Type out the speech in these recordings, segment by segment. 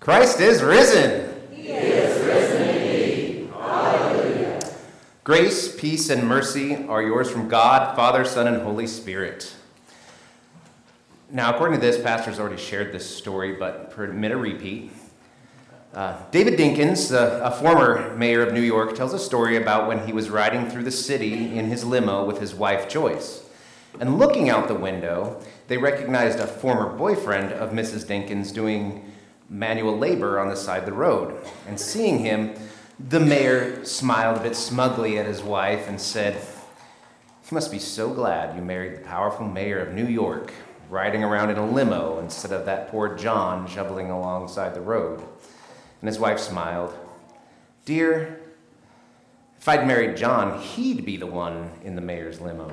Christ is risen. He is risen indeed. Hallelujah. Grace, peace, and mercy are yours from God, Father, Son, and Holy Spirit. Now, according to this, Pastor's already shared this story, but permit a repeat. David Dinkins, a former mayor of New York, tells a story about when he was riding through the city in his limo with his wife, Joyce. And looking out the window, they recognized a former boyfriend of Mrs. Dinkins doing manual labor on the side of the road. And seeing him, the mayor smiled a bit smugly at his wife and said, "You must be so glad you married the powerful mayor of New York, riding around in a limo instead of that poor John shoveling alongside the road." And his wife smiled. "Dear, if I'd married John, he'd be the one in the mayor's limo."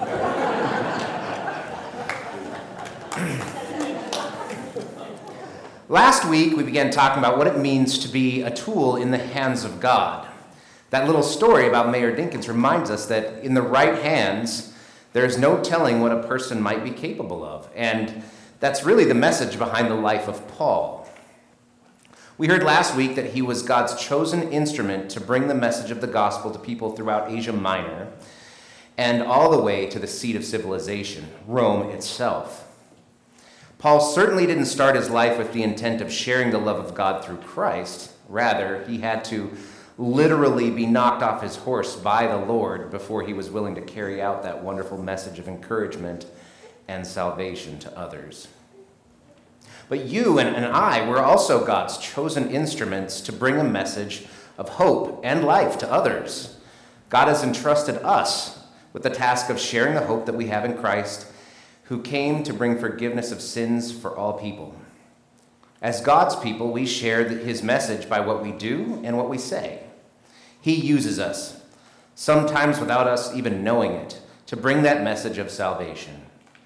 Last week, we began talking about what it means to be a tool in the hands of God. That little story about Mayor Dinkins reminds us that in the right hands, there's no telling what a person might be capable of. And that's really the message behind the life of Paul. We heard last week that he was God's chosen instrument to bring the message of the gospel to people throughout Asia Minor and all the way to the seat of civilization, Rome itself. Paul certainly didn't start his life with the intent of sharing the love of God through Christ. Rather, he had to literally be knocked off his horse by the Lord before he was willing to carry out that wonderful message of encouragement and salvation to others. But you and I were also God's chosen instruments to bring a message of hope and life to others. God has entrusted us with the task of sharing the hope that we have in Christ, who came to bring forgiveness of sins for all people. As God's people, we share his message by what we do and what we say. He uses us, sometimes without us even knowing it, to bring that message of salvation.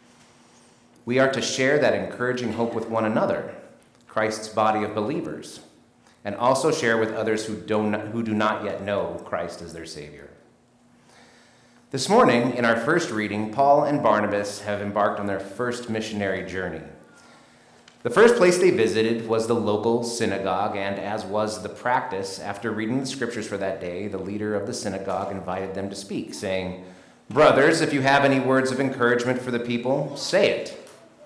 We are to share that encouraging hope with one another, Christ's body of believers, and also share with others who do not yet know Christ as their Savior. This morning, in our first reading, Paul and Barnabas have embarked on their first missionary journey. The first place they visited was the local synagogue, and as was the practice, after reading the scriptures for that day, the leader of the synagogue invited them to speak, saying, "Brothers, if you have any words of encouragement for the people, say it."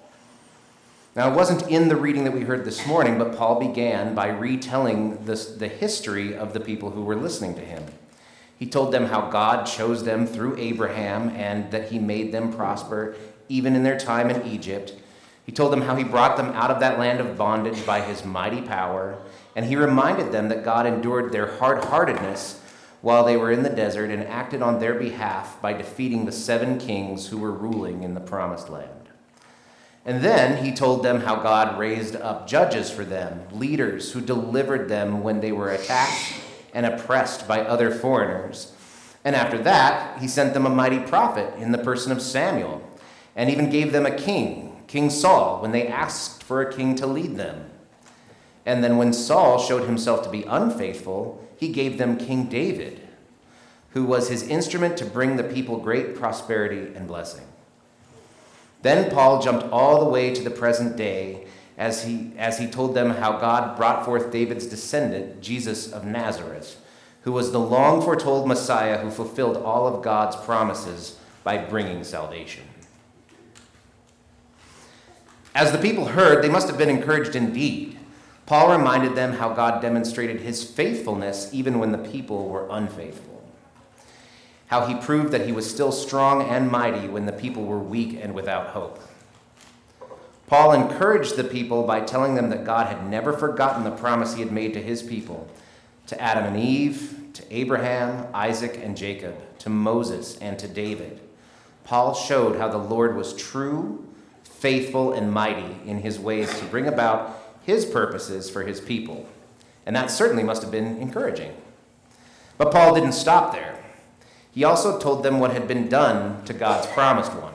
Now, it wasn't in the reading that we heard this morning, but Paul began by retelling the history of the people who were listening to him. He told them how God chose them through Abraham and that he made them prosper even in their time in Egypt. He told them how he brought them out of that land of bondage by his mighty power. And he reminded them that God endured their hard-heartedness while they were in the desert and acted on their behalf by defeating the 7 kings who were ruling in the promised land. And then he told them how God raised up judges for them, leaders who delivered them when they were attacked and oppressed by other foreigners. And after that, he sent them a mighty prophet in the person of Samuel, and even gave them a king, King Saul, when they asked for a king to lead them. And then when Saul showed himself to be unfaithful, he gave them King David, who was his instrument to bring the people great prosperity and blessing. Then Paul jumped all the way to the present day as he told them how God brought forth David's descendant, Jesus of Nazareth, who was the long foretold Messiah who fulfilled all of God's promises by bringing salvation. As the people heard, they must have been encouraged indeed. Paul reminded them how God demonstrated his faithfulness even when the people were unfaithful, how he proved that he was still strong and mighty when the people were weak and without hope. Paul encouraged the people by telling them that God had never forgotten the promise he had made to his people, to Adam and Eve, to Abraham, Isaac, and Jacob, to Moses, and to David. Paul showed how the Lord was true, faithful, and mighty in his ways to bring about his purposes for his people. And that certainly must have been encouraging. But Paul didn't stop there. He also told them what had been done to God's promised one.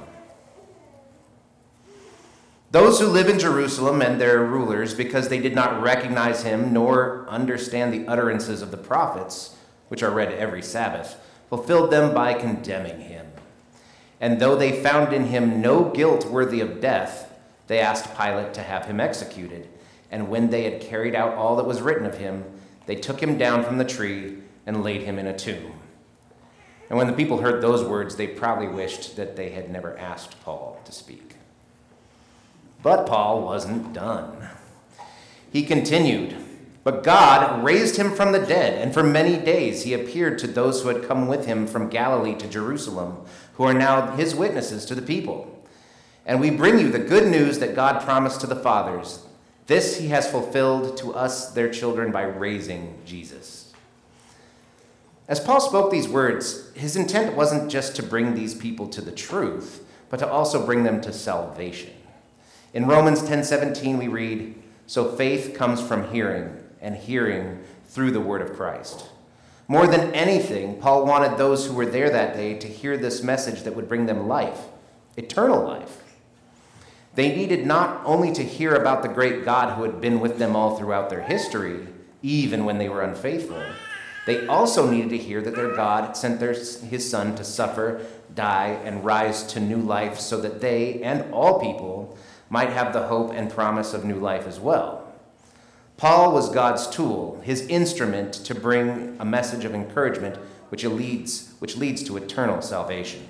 Those who live in Jerusalem and their rulers, because they did not recognize him nor understand the utterances of the prophets, which are read every Sabbath, fulfilled them by condemning him. And though they found in him no guilt worthy of death, they asked Pilate to have him executed. And when they had carried out all that was written of him, they took him down from the tree and laid him in a tomb. And when the people heard those words, they probably wished that they had never asked Paul to speak. But Paul wasn't done. He continued, "But God raised him from the dead, and for many days he appeared to those who had come with him from Galilee to Jerusalem, who are now his witnesses to the people. And we bring you the good news that God promised to the fathers. This he has fulfilled to us, their children, by raising Jesus." As Paul spoke these words, his intent wasn't just to bring these people to the truth, but to also bring them to salvation. In Romans 10:17 we read, "So faith comes from hearing, and hearing through the word of Christ." More than anything, Paul wanted those who were there that day to hear this message that would bring them life, eternal life. They needed not only to hear about the great God who had been with them all throughout their history, even when they were unfaithful. They also needed to hear that their God had sent his Son to suffer, die, and rise to new life so that they and all people might have the hope and promise of new life as well. Paul was God's tool, his instrument to bring a message of encouragement which leads to eternal salvation.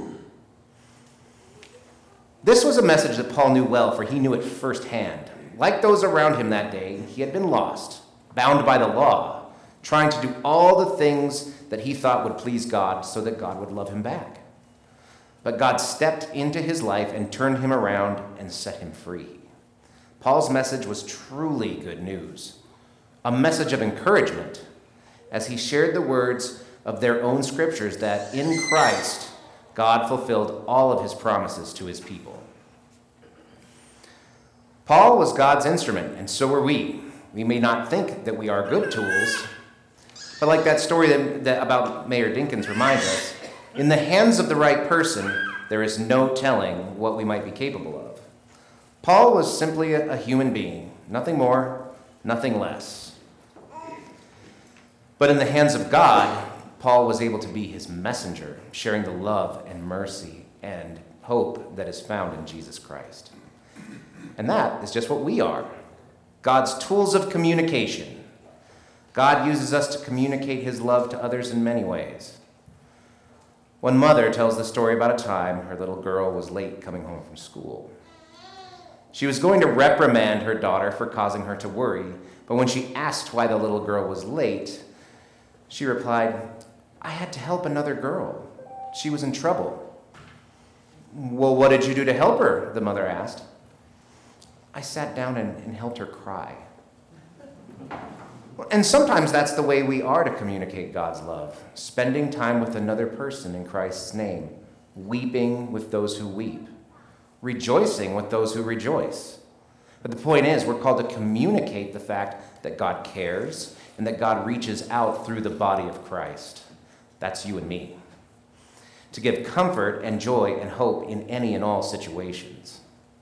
This was a message that Paul knew well, for he knew it firsthand. Like those around him that day, he had been lost, bound by the law, trying to do all the things that he thought would please God so that God would love him back. But God stepped into his life and turned him around and set him free. Paul's message was truly good news, a message of encouragement, as he shared the words of their own scriptures that in Christ, God fulfilled all of his promises to his people. Paul was God's instrument, and so are we. We may not think that we are good tools, but like that story that about Mayor Dinkins reminds us, in the hands of the right person, there is no telling what we might be capable of. Paul was simply a human being, nothing more, nothing less. But in the hands of God, Paul was able to be his messenger, sharing the love and mercy and hope that is found in Jesus Christ. And that is just what we are, God's tools of communication. God uses us to communicate his love to others in many ways. One mother tells the story about a time her little girl was late coming home from school. She was going to reprimand her daughter for causing her to worry, but when she asked why the little girl was late, she replied, "I had to help another girl. She was in trouble." "Well, what did you do to help her?" the mother asked. "I sat down and helped her cry." And sometimes that's the way we are to communicate God's love, spending time with another person in Christ's name, weeping with those who weep, rejoicing with those who rejoice. But the point is, we're called to communicate the fact that God cares and that God reaches out through the body of Christ. That's you and me. To give comfort and joy and hope in any and all situations.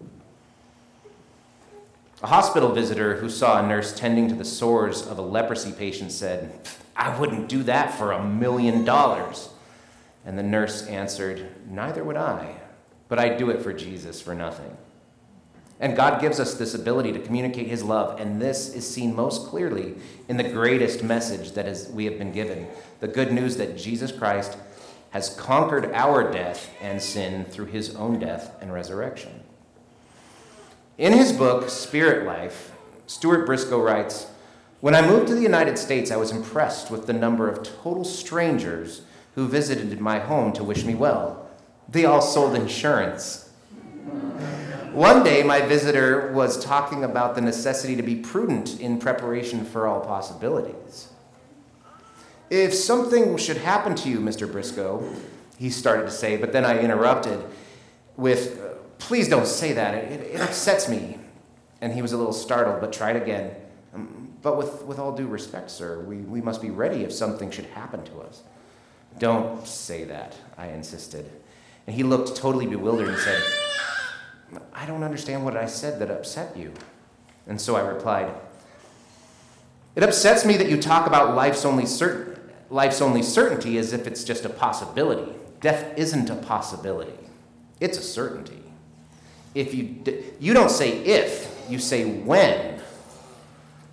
A hospital visitor who saw a nurse tending to the sores of a leprosy patient said, "I wouldn't do that for $1 million. And the nurse answered, "Neither would I, but I'd do it for Jesus for nothing." And God gives us this ability to communicate his love, and this is seen most clearly in the greatest message that we have been given, the good news that Jesus Christ has conquered our death and sin through his own death and resurrection. In his book, Spirit Life, Stuart Briscoe writes, "When I moved to the United States, I was impressed with the number of total strangers who visited my home to wish me well. They all sold insurance. One day, my visitor was talking about the necessity to be prudent in preparation for all possibilities. 'If something should happen to you, Mr. Briscoe,' he started to say, but then I interrupted with, 'Please don't say that. It upsets me.' And he was a little startled, but tried again. 'But with all due respect, sir, we must be ready if something should happen to us.' 'Don't say that,' I insisted. And he looked totally bewildered and said, 'I don't understand what I said that upset you.' And so I replied, 'It upsets me that you talk about life's only certainty as if it's just a possibility. Death isn't a possibility. It's a certainty. If you don't say if, you say when.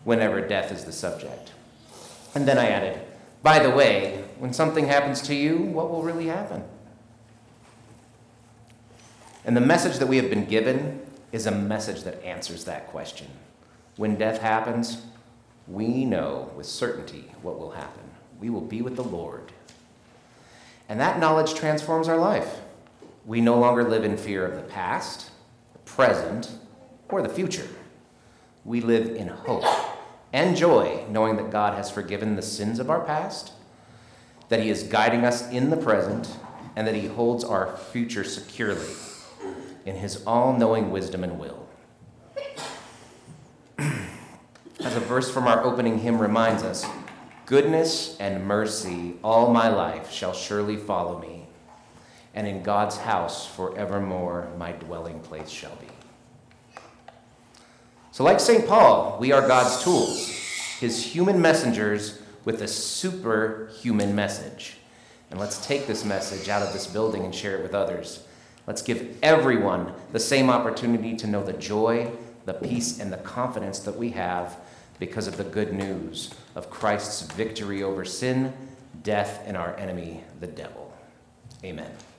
whenever death is the subject. And then I added, by the way, when something happens to you, what will really happen? And the message that we have been given is a message that answers that question. When death happens, we know with certainty what will happen. We will be with the Lord. And that knowledge transforms our life. We no longer live in fear of the past, the present, or the future. We live in hope and joy, knowing that God has forgiven the sins of our past, that he is guiding us in the present, and that he holds our future securely in his all-knowing wisdom and will. As a verse from our opening hymn reminds us, goodness and mercy all my life shall surely follow me, and in God's house forevermore my dwelling place shall be. So like St. Paul, we are God's tools, his human messengers with a superhuman message. And let's take this message out of this building and share it with others. Let's give everyone the same opportunity to know the joy, the peace, and the confidence that we have because of the good news of Christ's victory over sin, death, and our enemy, the devil. Amen.